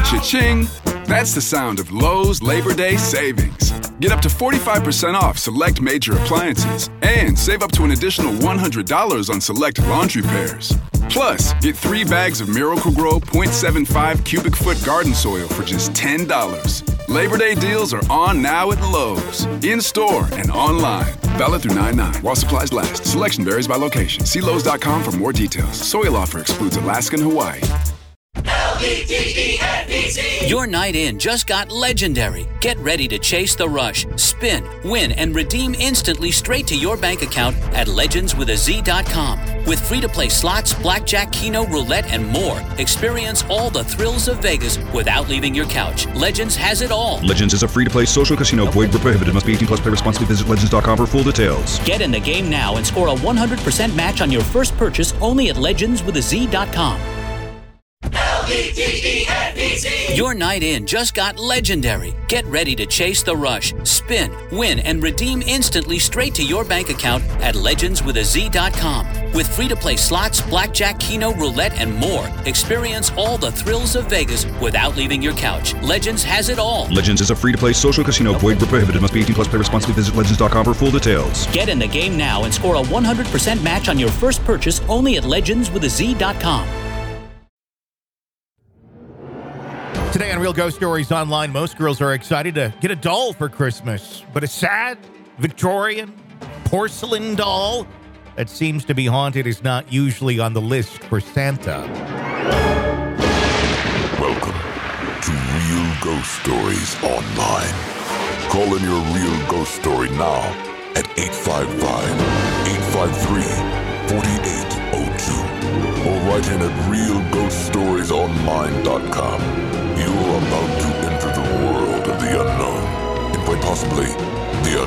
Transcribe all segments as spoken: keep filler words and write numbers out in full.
Cha-ching! That's the sound of Lowe's Labor Day savings. Get up to forty-five percent off select major appliances and save up to an additional one hundred dollars on select laundry pairs. Plus, get three bags of Miracle-Gro point seven five cubic foot garden soil for just ten dollars. Labor Day deals are on now at Lowe's, in-store and online. Valid through nine nine while supplies last. Selection varies by location. See Lowe's dot com for more details. Soil offer excludes Alaska and Hawaii. L E D E N E Z. Your night in just got legendary. Get ready to chase the rush, spin, win, and redeem instantly straight to your bank account at legends with a z dot com. With free-to-play slots, blackjack, keno, roulette, and more, experience all the thrills of Vegas without leaving your couch. Legends has it all. Legends is a free-to-play social casino. Void where prohibited. Must be eighteen plus. Play responsibly. Visit legends dot com for full details. Get in the game now and score a one hundred percent match on your first purchase only at legends with a z dot com. L E D E N E Z. Your night in just got legendary. Get ready to chase the rush, spin, win, and redeem instantly straight to your bank account at legends with a z dot com. With free-to-play slots, blackjack, keno, roulette, and more, experience all the thrills of Vegas without leaving your couch. Legends has it all. Legends is a free-to-play social casino. Void where prohibited. Must be eighteen plus. Play responsibly. Visit legends dot com for full details. Get in the game now and score a one hundred percent match on your first purchase only at legends with a z dot com. Today on Real Ghost Stories Online, most girls are excited to get a doll for Christmas, but a sad Victorian porcelain doll that seems to be haunted is not usually on the list for Santa. Welcome to Real Ghost Stories Online. Call in your real ghost story now at eight five five, eight five three, four eight zero two or write in at real ghost stories online dot com. You are about to enter the world of the unknown and quite possibly the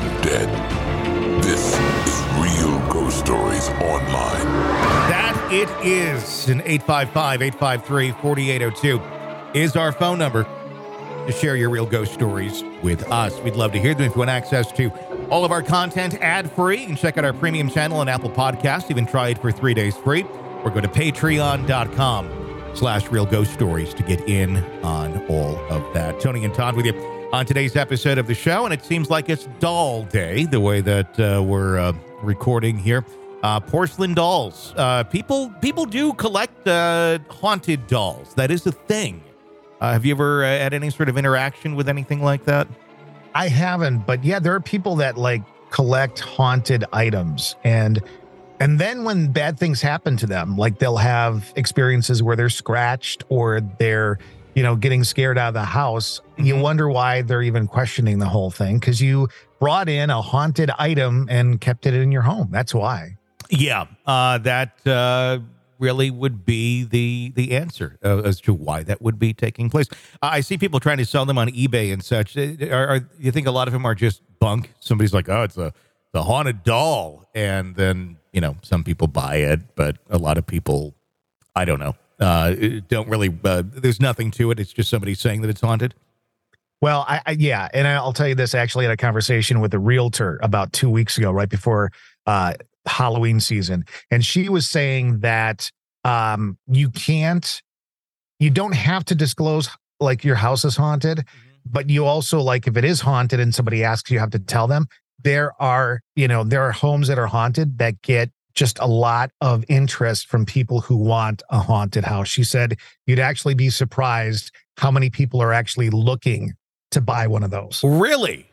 undead. This is Real Ghost Stories Online. That it is. And eight five five, eight five three, four eight zero two is our phone number to share your real ghost stories with us. We'd love to hear them. If you want access to all of our content ad-free, you can check out our premium channel on Apple Podcasts. Even try it for three days free. Or go to patreon dot com slash real ghost stories to get in on all of that. Tony and Todd with you on today's episode of the show, and it seems like it's doll day, the way that uh, we're uh, recording here. Uh, porcelain dolls. Uh, people people do collect uh, haunted dolls. That is a thing. Uh, have you ever uh, had any sort of interaction with anything like that? I haven't, but yeah, there are people that like collect haunted items, and And then when bad things happen to them, like they'll have experiences where they're scratched or they're, you know, getting scared out of the house. Mm-hmm. You wonder why they're even questioning the whole thing, because you brought in a haunted item and kept it in your home. That's why. Yeah, uh, that uh, really would be the the answer uh, as to why that would be taking place. Uh, I see people trying to sell them on eBay and such. Are, are you think a lot of them are just bunk? Somebody's like, oh, it's a the haunted doll, and then, you know, some people buy it, but a lot of people, I don't know, uh, don't really, uh, there's nothing to it. It's just somebody saying that it's haunted. Well, I, I yeah, and I'll tell you this, I actually had a conversation with a realtor about two weeks ago, right before uh, Halloween season, and she was saying that um, you can't, you don't have to disclose, like, your house is haunted, mm-hmm. but you also, like, if it is haunted and somebody asks, you have to tell them. There are, you know, there are homes that are haunted that get just a lot of interest from people who want a haunted house. She said you'd actually be surprised how many people are actually looking to buy one of those. Really?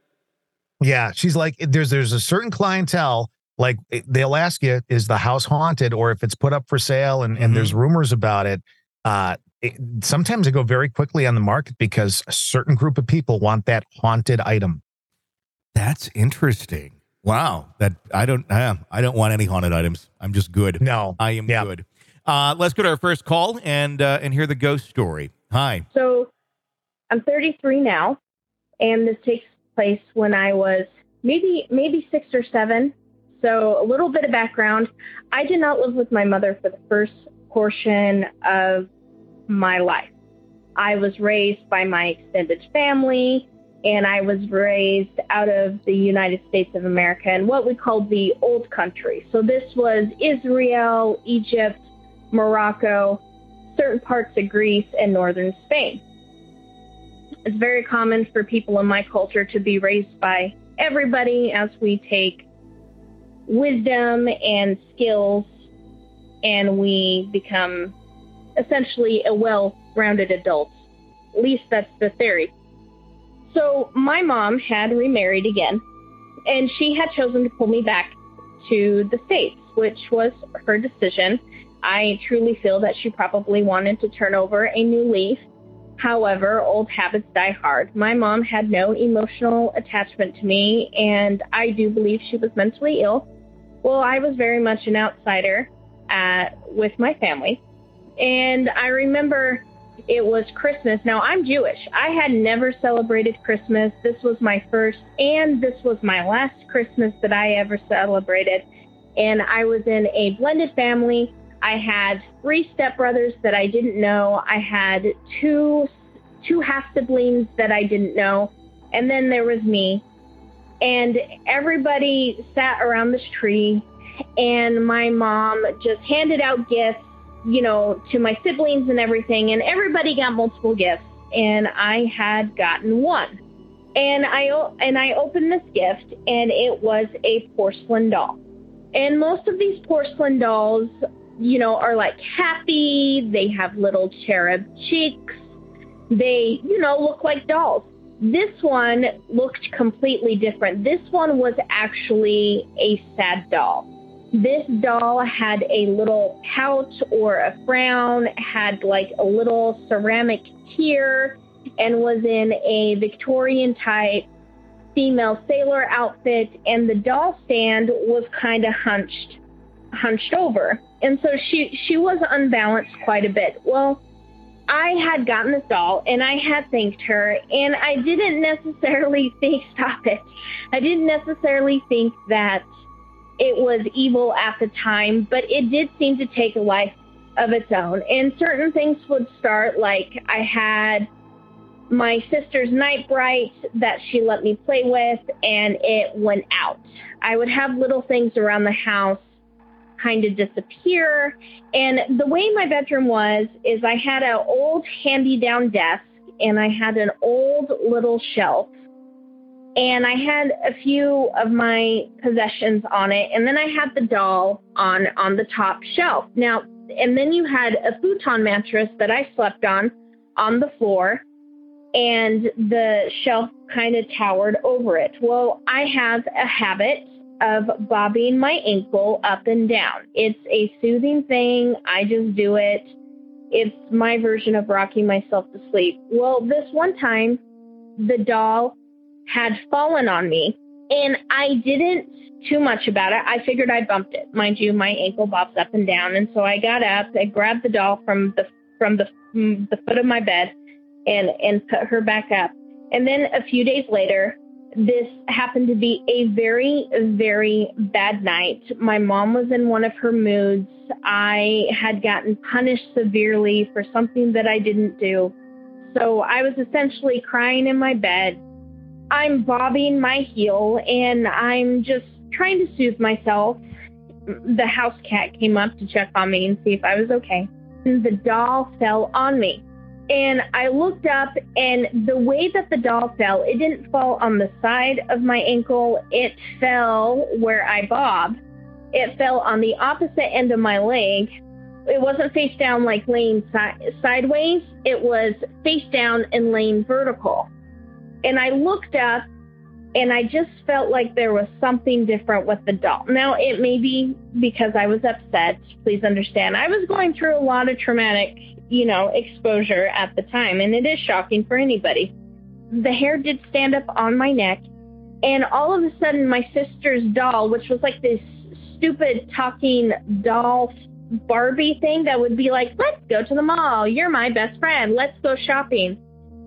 Yeah. She's like, there's, there's a certain clientele, like they'll ask you, is the house haunted? Or if it's put up for sale and, mm-hmm. and there's rumors about it, uh, it, sometimes they go very quickly on the market because a certain group of people want that haunted item. That's interesting. Wow. That I don't uh, I don't want any haunted items. I'm just good. No. I am yeah. good. Uh, let's go to our first call and uh, and hear the ghost story. Hi. So I'm thirty-three now, and this takes place when I was maybe maybe six or seven. So a little bit of background. I did not live with my mother for the first portion of my life. I was raised by my extended family, and I was raised out of the United States of America and what we called the old country. So this was Israel, Egypt, Morocco, certain parts of Greece, and northern Spain. It's very common for people in my culture to be raised by everybody as we take wisdom and skills and we become essentially a well-rounded adult. At least that's the theory. So my mom had remarried again, and she had chosen to pull me back to the States, which was her decision. I truly feel that she probably wanted to turn over a new leaf. However, old habits die hard. My mom had no emotional attachment to me, and I do believe she was mentally ill. Well, I was very much an outsider uh, with my family. And I remember it was Christmas. Now, I'm Jewish. I had never celebrated Christmas. This was my first, and this was my last Christmas that I ever celebrated. And I was in a blended family. I had three stepbrothers that I didn't know. I had two two half-siblings that I didn't know. And then there was me. And everybody sat around this tree, and my mom just handed out gifts, you know, to my siblings and everything. And everybody got multiple gifts. And I had gotten one. And I, and I opened this gift, and it was a porcelain doll. And most of these porcelain dolls, you know, are like happy. They have little cherub cheeks. They, you know, look like dolls. This one looked completely different. This one was actually a sad doll. This doll had a little pout or a frown, had like a little ceramic tear, and was in a Victorian type female sailor outfit, and the doll stand was kind of hunched hunched over. And so she she was unbalanced quite a bit. Well, I had gotten this doll, and I had thanked her, and I didn't necessarily think, stop it, I didn't necessarily think that it was evil at the time, but it did seem to take a life of its own. And certain things would start, like I had my sister's night bright that she let me play with, and it went out. I would have little things around the house kind of disappear. And the way my bedroom was is I had an old handy-down desk, and I had an old little shelf, and I had a few of my possessions on it, and then I had the doll on on the top shelf. Now, and then you had a futon mattress that I slept on on the floor, and the shelf kind of towered over it. Well, I have a habit of bobbing my ankle up and down. It's a soothing thing. I just do it. It's my version of rocking myself to sleep. Well, this one time, the doll had fallen on me, and I didn't too much about it. I figured I bumped it. Mind you, my ankle bobs up and down, and so I got up, I grabbed the doll from the from the from the foot of my bed, and and put her back up. And then a few days later, this happened to be a very, very bad night. My mom was in one of her moods. I had gotten punished severely for something that I didn't do. So I was essentially crying in my bed. I'm bobbing my heel, and I'm just trying to soothe myself. The house cat came up to check on me and see if I was okay. And the doll fell on me. And I looked up, and the way that the doll fell, it didn't fall on the side of my ankle. It fell where I bobbed. It fell on the opposite end of my leg. It wasn't face down like laying si- sideways. It was face down and laying vertical. And I looked up, and I just felt like there was something different with the doll. Now, it may be because I was upset. Please understand. I was going through a lot of traumatic you know, exposure at the time, and it is shocking for anybody. The hair did stand up on my neck, and all of a sudden my sister's doll, which was like this stupid talking doll Barbie thing that would be like, let's go to the mall, you're my best friend, let's go shopping.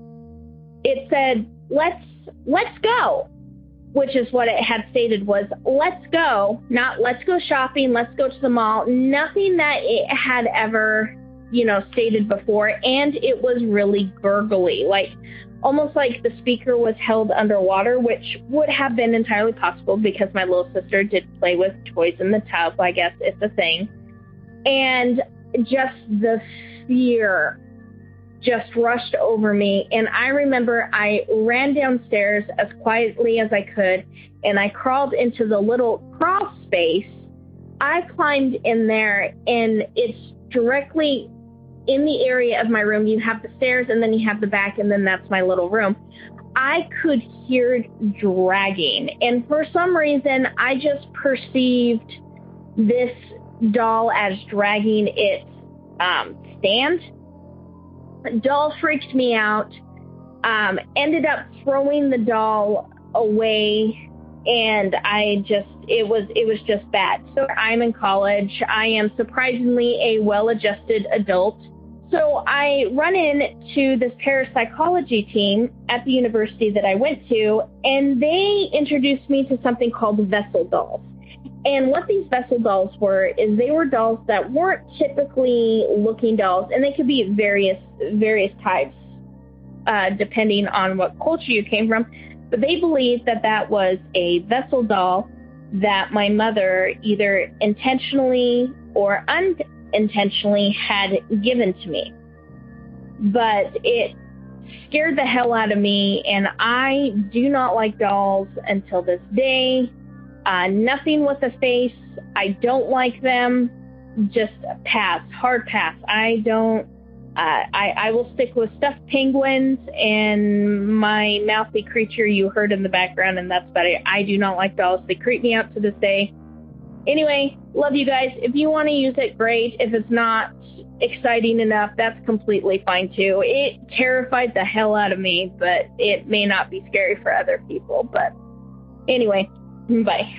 It said, let's let's go, which is what it had stated was, let's go, not let's go shopping, let's go to the mall. Nothing that it had ever you know, stated before, and it was really gurgly, like almost like the speaker was held underwater, which would have been entirely possible because my little sister did play with toys in the tub. I guess it's a thing. And just the fear just rushed over me. And I remember I ran downstairs as quietly as I could, and I crawled into the little crawl space. I climbed in there, and it's directly in the area of my room. You have the stairs, and then you have the back, and then that's my little room. I could hear dragging, and for some reason, I just perceived this doll as dragging its um, stand. Doll freaked me out, um, ended up throwing the doll away, and I just, it was, it was just bad. So I'm in college. I am surprisingly a well-adjusted adult. So I run into this parapsychology team at the university that I went to, and they introduced me to something called vessel dolls. And what these vessel dolls were is they were dolls that weren't typically looking dolls, and they could be various various types, uh, depending on what culture you came from. But they believed that that was a vessel doll that my mother either intentionally or unintentionally had given to me. But it scared the hell out of me, and I do not like dolls until this day. Uh, nothing with a face. I don't like them. Just pass, hard pass. I don't, uh, I, I will stick with stuffed penguins and my mouthy creature you heard in the background, and that's about it. I do not like dolls. They creep me out to this day. Anyway, love you guys. If you want to use it, great. If it's not exciting enough, that's completely fine too. It terrified the hell out of me, but it may not be scary for other people. But anyway, bye.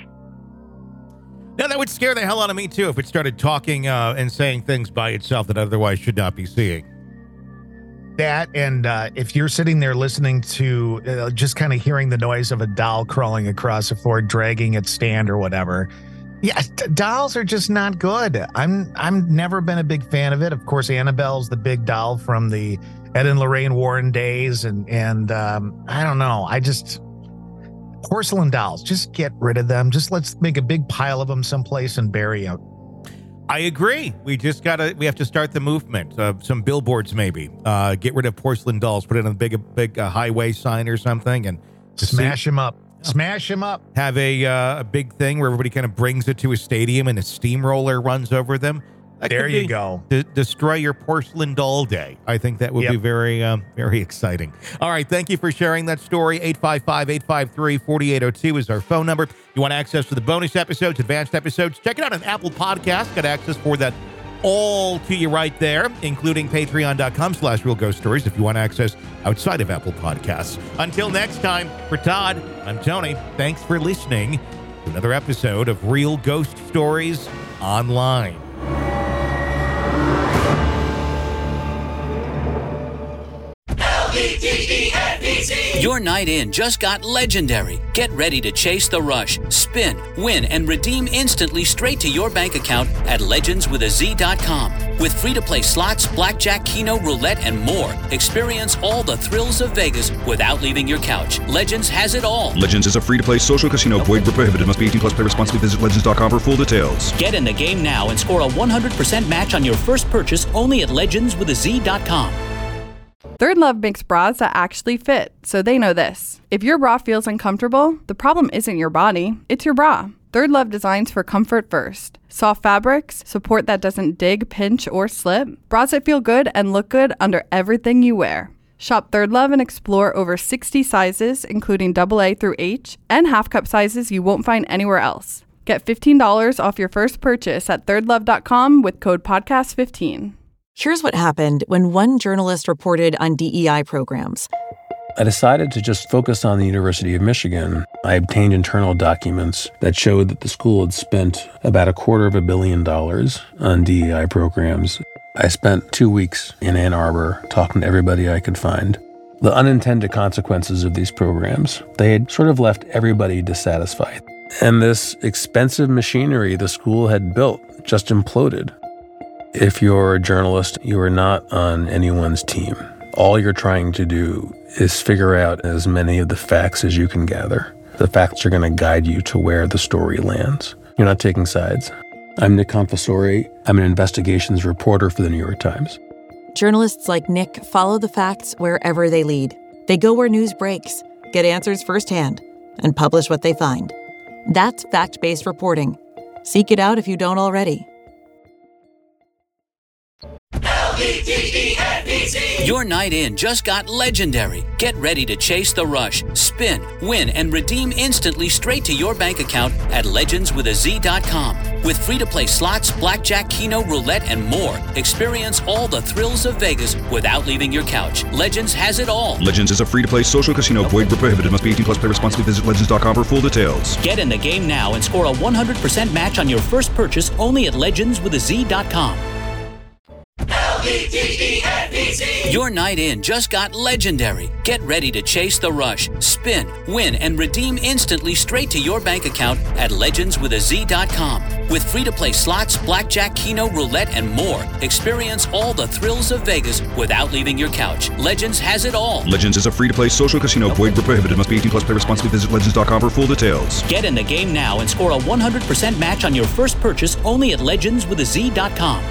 Now, that would scare the hell out of me, too, if it started talking uh, and saying things by itself that otherwise should not be seeing. That, and uh, if you're sitting there listening to uh, just kind of hearing the noise of a doll crawling across the floor, dragging its stand or whatever, yeah, d- dolls are just not good. I'm I'm never been a big fan of it. Of course, Annabelle's the big doll from the Ed and Lorraine Warren days, and and um, I don't know. I just porcelain dolls, just get rid of them. Just let's make a big pile of them someplace and bury them. I agree. We just gotta. We have to start the movement. Uh, some billboards, maybe. Uh, get rid of porcelain dolls. Put it on a big, big uh, highway sign or something, and smash them up. Smash them up. Have a uh, a big thing where everybody kind of brings it to a stadium and a steamroller runs over them. That there you be, go. D- destroy your porcelain doll day. I think that would yep. be very, um, very exciting. All right. Thank you for sharing that story. eight five five, eight five three, four eight zero two is our phone number. You want access to the bonus episodes, advanced episodes, check it out on Apple Podcasts. Got access for that all to you right there, including patreon.com slash real ghost stories if you want access outside of Apple Podcasts. Until next time, for Todd, I'm Tony. Thanks for listening to another episode of Real Ghost Stories Online. Your night in just got legendary. Get ready to chase the rush, spin, win, and redeem instantly straight to your bank account at legends with a z dot com. With free-to-play slots, blackjack, keno, roulette, and more, experience all the thrills of Vegas without leaving your couch. Legends has it all. Legends is a free-to-play social casino. Void where prohibited. Must be eighteen plus. Play responsibly. Visit legends dot com for full details. Get in the game now and score a one hundred percent match on your first purchase only at legends with a z dot com. Third Love makes bras that actually fit, so they know this. If your bra feels uncomfortable, the problem isn't your body, it's your bra. Third Love designs for comfort first. Soft fabrics, support that doesn't dig, pinch, or slip. Bras that feel good and look good under everything you wear. Shop Third Love and explore over sixty sizes, including double A through H, and half cup sizes you won't find anywhere else. Get fifteen dollars off your first purchase at third love dot com with code podcast fifteen. Here's what happened when one journalist reported on D E I programs. I decided to just focus on the University of Michigan. I obtained internal documents that showed that the school had spent about a quarter of a billion dollars on D E I programs. I spent two weeks in Ann Arbor talking to everybody I could find. The unintended consequences of these programs, they had sort of left everybody dissatisfied. And this expensive machinery the school had built just imploded. If you're a journalist, you are not on anyone's team. All you're trying to do is figure out as many of the facts as you can gather. The facts are going to guide you to where the story lands. You're not taking sides. I'm Nick Confessori. I'm an investigations reporter for the New York Times. Journalists like Nick follow the facts wherever they lead. They go where news breaks, get answers firsthand, and publish what they find. That's fact-based reporting. Seek it out if you don't already. L V D E N B C. Your night in just got legendary. Get ready to chase the rush, spin, win, and redeem instantly straight to your bank account at legends with a z dot com. With free-to-play slots, blackjack, keno, roulette, and more, experience all the thrills of Vegas without leaving your couch. Legends has it all. Legends is a free-to-play social casino. Void where prohibited. Must be eighteen plus. Play responsibly. Visit legends dot com for full details. Get in the game now and score a one hundred percent match on your first purchase only at legends with a z dot com. L V D E N B C. Your night in just got legendary. Get ready to chase the rush, spin, win, and redeem instantly straight to your bank account at legends with a z dot com. With free-to-play slots, blackjack, keno, roulette, and more, experience all the thrills of Vegas without leaving your couch. Legends has it all. Legends is a free-to-play social casino. Void where prohibited. Must be eighteen plus. Play responsibly. Visit legends dot com for full details. Get in the game now and score a one hundred percent match on your first purchase only at legends with a z dot com.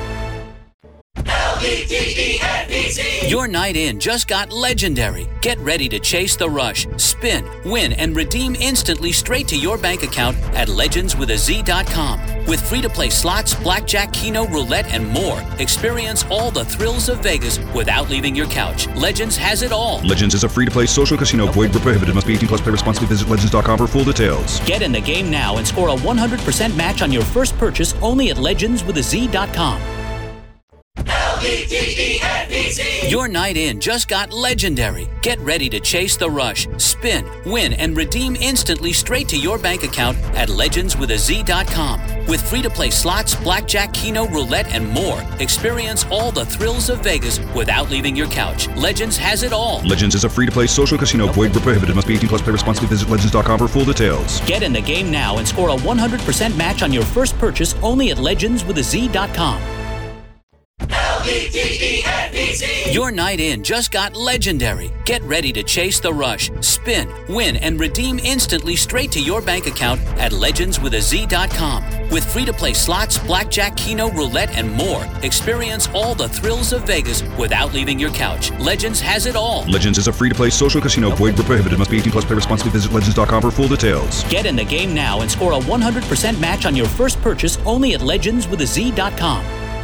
L V D E N B C. Your night in just got legendary. Get ready to chase the rush, spin, win, and redeem instantly straight to your bank account at legends with a z dot com. With free-to-play slots, blackjack, keno, roulette, and more, experience all the thrills of Vegas without leaving your couch. Legends has it all. Legends is a free-to-play social casino. Void where prohibited. Must be eighteen plus. Play responsibly. Visit legends dot com for full details. Get in the game now and score a one hundred percent match on your first purchase only at legends with a z dot com. L V D E N B C. Your night in just got legendary. Get ready to chase the rush, spin, win, and redeem instantly straight to your bank account at legends with a z dot com. With free-to-play slots, blackjack, keno, roulette, and more, experience all the thrills of Vegas without leaving your couch. Legends has it all. Legends is a free-to-play social casino. Void where prohibited. Must be eighteen plus. Play responsibly. Visit legends dot com for full details. Get in the game now and score a one hundred percent match on your first purchase only at legends with a z dot com. L V D E N B C. Your night in just got legendary. Get ready to chase the rush, spin, win, and redeem instantly straight to your bank account at legends with a z dot com. With free-to-play slots, blackjack, keno, roulette, and more, experience all the thrills of Vegas without leaving your couch. Legends has it all. Legends is a free-to-play social casino. Void where prohibited. Must be eighteen plus. Play responsibly. Visit legends dot com for full details. Get in the game now and score a one hundred percent match on your first purchase only at legends with a z dot com.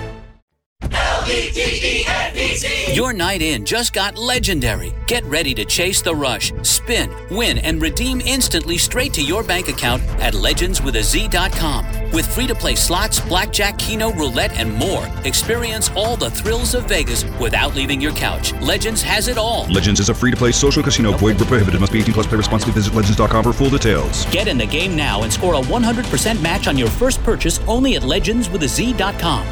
L V D E N B C. Your night in just got legendary. Get ready to chase the rush, spin, win, and redeem instantly straight to your bank account at legends with a z dot com. With free-to-play slots, blackjack, keno, roulette, and more, experience all the thrills of Vegas without leaving your couch. Legends has it all. Legends is a free-to-play social casino. Void where prohibited. Must be eighteen plus. Play responsibly. Visit legends dot com for full details. Get in the game now and score a one hundred percent match on your first purchase only at legends with a z dot com.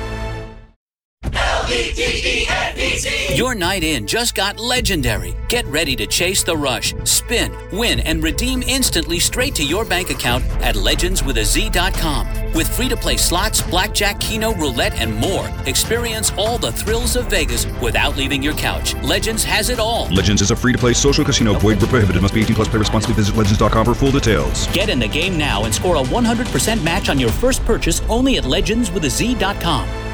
L V D E N B C. Your night in just got legendary. Get ready to chase the rush, spin, win, and redeem instantly straight to your bank account at legends with a z dot com. With free-to-play slots, blackjack, keno, roulette, and more, experience all the thrills of Vegas without leaving your couch. Legends has it all. Legends is a free-to-play social casino. Void where prohibited. Must be eighteen plus. Play responsibly. Visit legends dot com for full details. Get in the game now and score a one hundred percent match on your first purchase only at legends with a z dot com.